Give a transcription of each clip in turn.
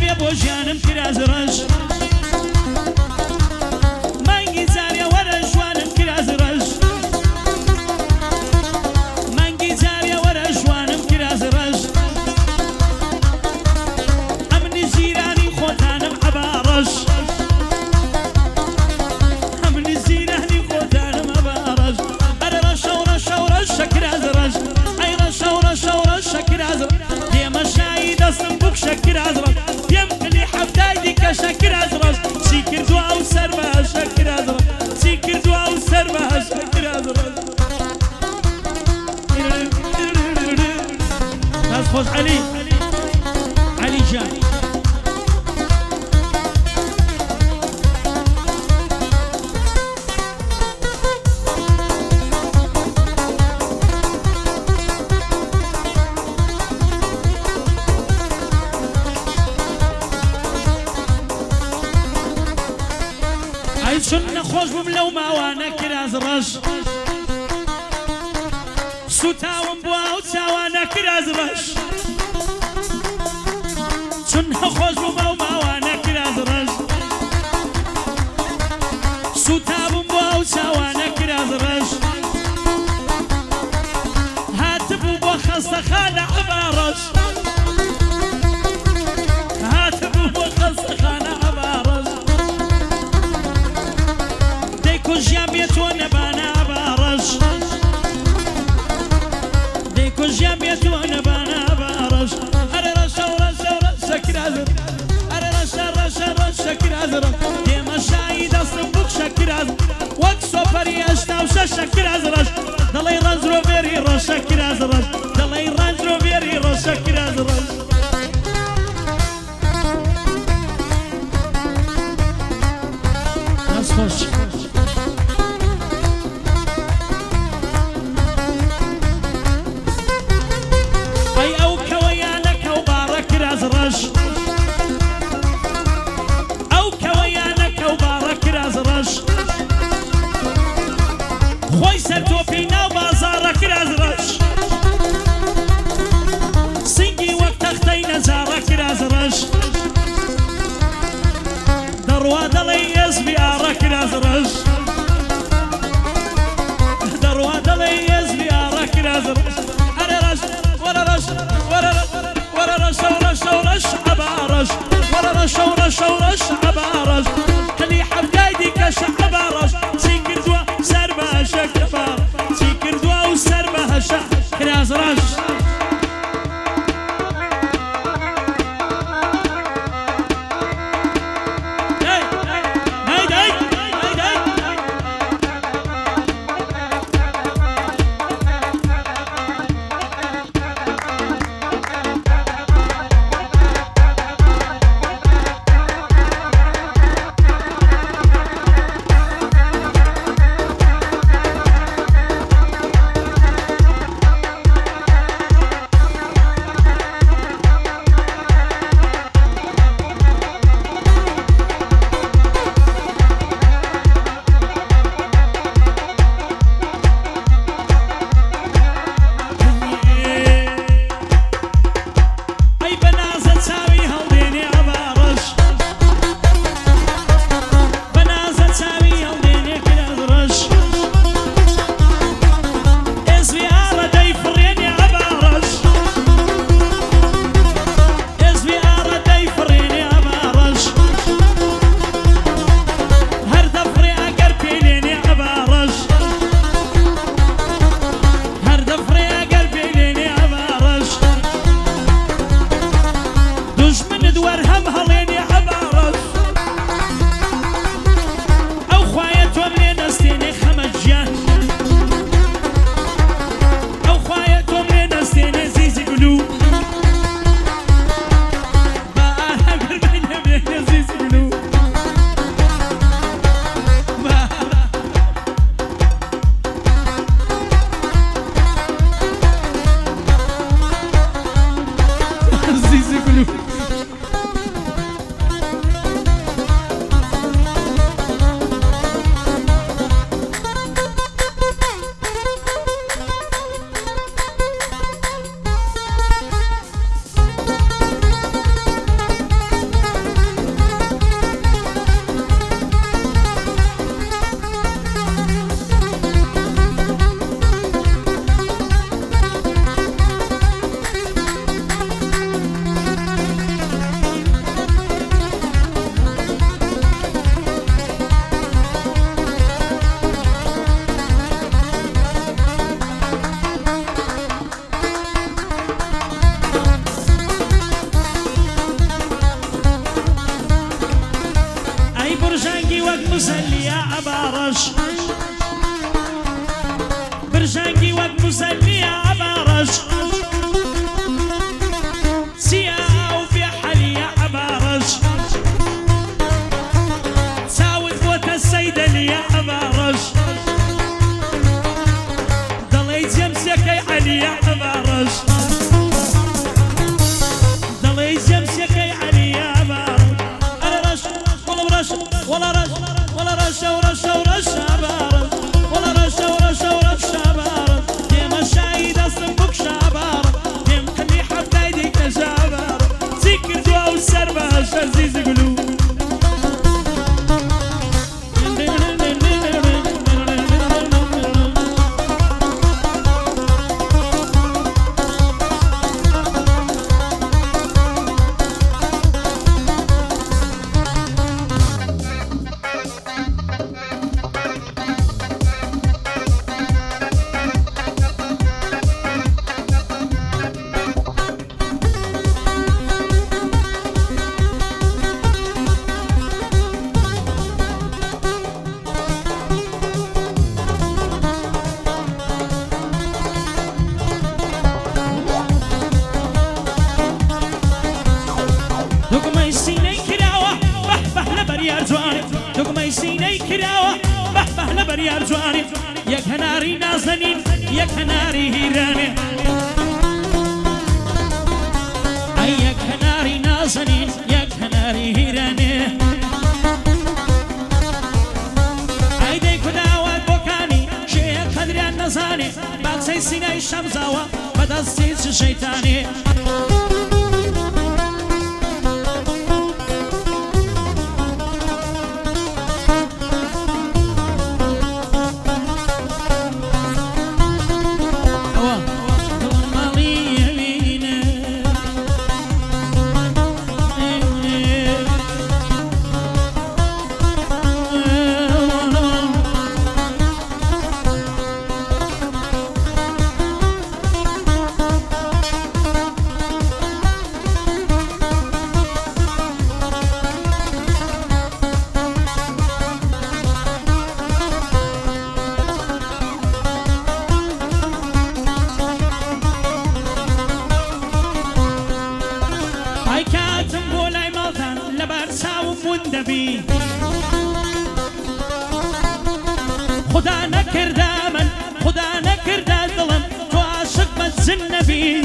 زاريا بو جانم كراز رش مانگی زاريا ورا جوانم كراز رش مانگی زاريا ورا جوانم كراز رش امني زيراني خودانم عبارش امني زيراني خودانم عبارش ارى رشا ورشا ورشا كراز رش اي رشا ورشا ورشا كراز رش ديما شاي دستم بوك شكر عزرش يمكن حفتايدي كشكر عزرش سيكر دعاء وسربها شكر عزرش سيكر دعاء وسربها شكر عزرش ناس خوش علي علي جاني شن خوش بم لو ما وانا كراز رش سوتاوم بوا وتاوانا كراز رش شن خوش بم لو ما وانا كراز رش سوتاوم بوا وتاوانا كراز رش هاتبو بوا خاصة خانة عبارش هاتبو بوا خاصة خانة عبارش جابيت ونبانا بارش ديكو جابيت ونبانا بارش ارى رشا ورشا ورشا كرازر ارى رشا رشا رشا كرازر ديما شايد اصبوك شكرازر وكسو فري اشتا وشاشا كرازرش دلي رانجرو فيري رشا كرازرش دلي رانجرو فيري رشا كرازرش ناس خوش او كويانك وبارك رازرش خوي سرتو فينا وبازارك رازرش سنجي وقت اختينا زارك رازرش دروا دلي يزبي ارك رازرش دروا دلي يزبي ارك رازرش ارى رش ورا رش ورا ورا رش ورش ورش عبارش ورا رش ورش ورش عبارش خلي حبايدي كش عبارش سيكر دوا سربها شكفار سيكر دوا وسربها كراز رش مزلي عبارش برجانقي وقت مزلي عبارش سياو في حلي عبارش ساوت بوت السيدة لي عبارش ضليت يمسك يا علي عبارش ضليت يمسك يا علي عبارش انا رش ولا برش ولا رش ولا رش ورش ورش عبارش ولا رش ورش ورش عبارش ديما شايد اصلا بك شعبارش ديم خلي حبايدك شعبارش ذكر دوا والسربة شزيز قلوب يا كناري نازنين يا كناري هيراني أي يا كناري نازنين يا كناري هيراني أي دي كداوات بوكاني شيء قدري النزاني باقسي سيناي الشمزاوة بدستيس الشيطاني خدا نكر دامن خدا نكر دالم تو عاشق بتزنبي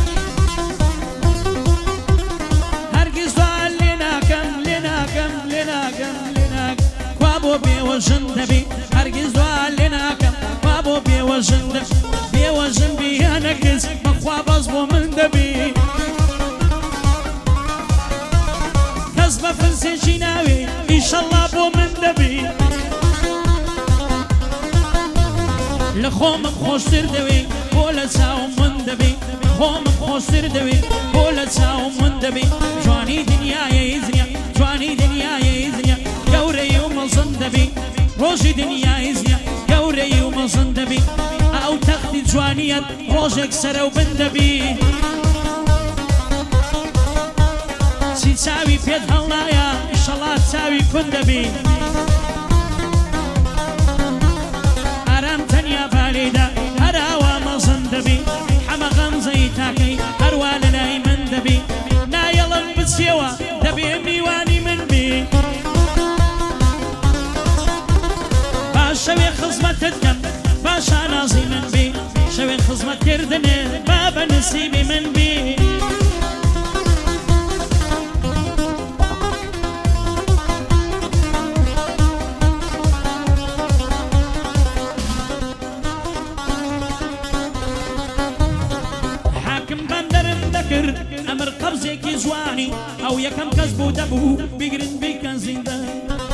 هرگز دعا لناكم لناكم لناكم لناك وابو بيوجن دبي هرگز دعا لناكم وابو بيوجن دبي بيوجن بي هنكز مخواب ازبو من دبي كذبة فنسي جناوي إن شاء الله بو من دبي لخوم خوشتر دوي بولا ساو من دبي خوم خوشتر دوي بولا ساو من دبي جواني دنيا يزنيا جواني دنيا يزنيا قوري ومصن دبي روشي دنيا يزنيا قوري ومصن دبي او تختي جوانيات روشك سرو بندبي سي تساوي في هالنايا ان شاء الله تساوي كندبي يا فريدة هراوى مصندبي حما غمزي تاكي هروال ناي من دبي نايلن بسيوا دبي ميواني من بي باشوي خزمة تدكم باشا نازي من بي شوي خزمة كردني بابا نسيبي من بي أمر قبضك زواني أو يكم كسبو دبو بيقرن بيكن زندان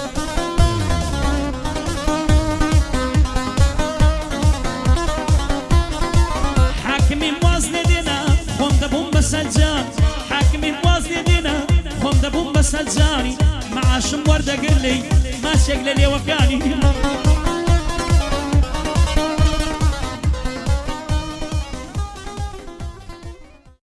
حاكمي موازن دينا هم دبون بسجان حاكمي موازن دينا هم دبون بسجاني معاشم وردة قلي ما شكل لي وكاني